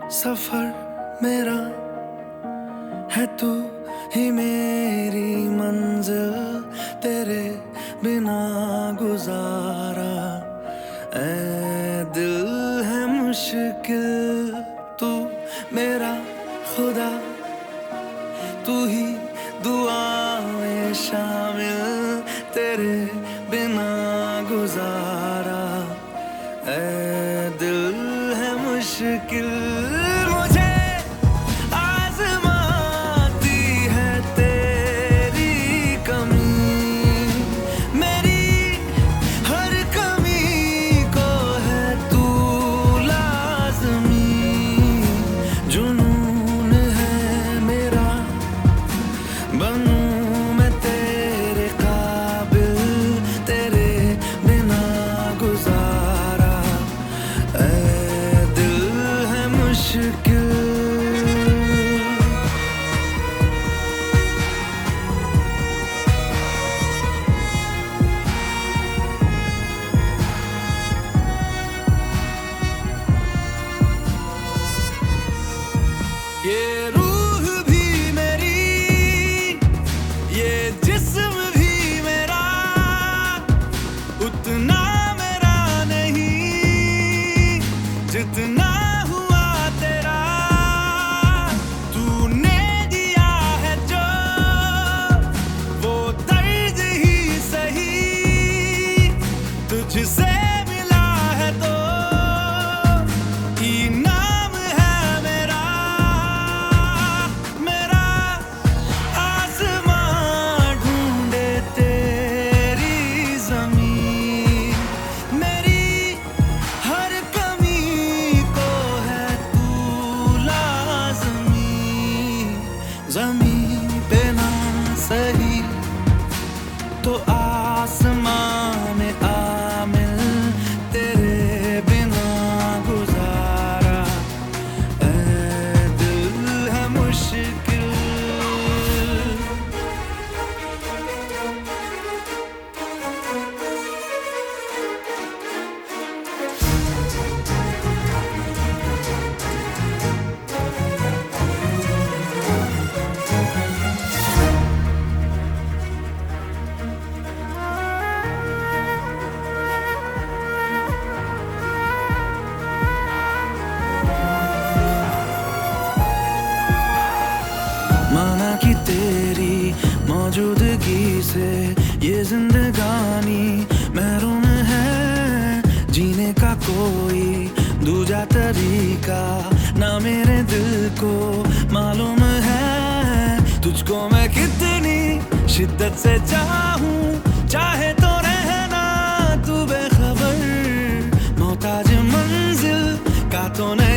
सफर मेरा है, तू ही मेरी मंजिल, तेरे बिना गुजारा ऐ दिल है मुश्किल। तू मेरा खुदा, तू ही दुआ में शामिल, तेरे बिना गुजारा ऐ दिल है मुश्किल। मुझे आज़माती है तेरी कमी, मेरी हर कमी को है तू लाज़मी। जुनून है मेरा, बनूं मैं तेरे काबिल, तेरे बिना गुजारा ऐ दिल है मुश्किल। ये रूह भी मेरी, ये जिस्म भी मेरा, उतना मेरा नहीं जितना हुआ तेरा। तूने दिया है जो वो दर्द ही सही, तुझसे मिला है तो इनाम है मेरा। मेरा आसमां ढूंढे तेरी ज़मीन, मेरी हर कमी को है तू लाज़मी। ज़मीन पे ना सही तो आसमां में आमिल, तेरे बिना गुजारा ऐ दिल है मुश्किल। माना कि तेरी मौजूदगी से ये जिंदगानी महरूम है, जीने का कोई दूजा तरीका ना मेरे दिल को मालूम है। तुझको मैं कितनी शिद्दत से चाहूं, चाहे तो रहना तू बेखबर, मोहताज मंजिल का तो नहीं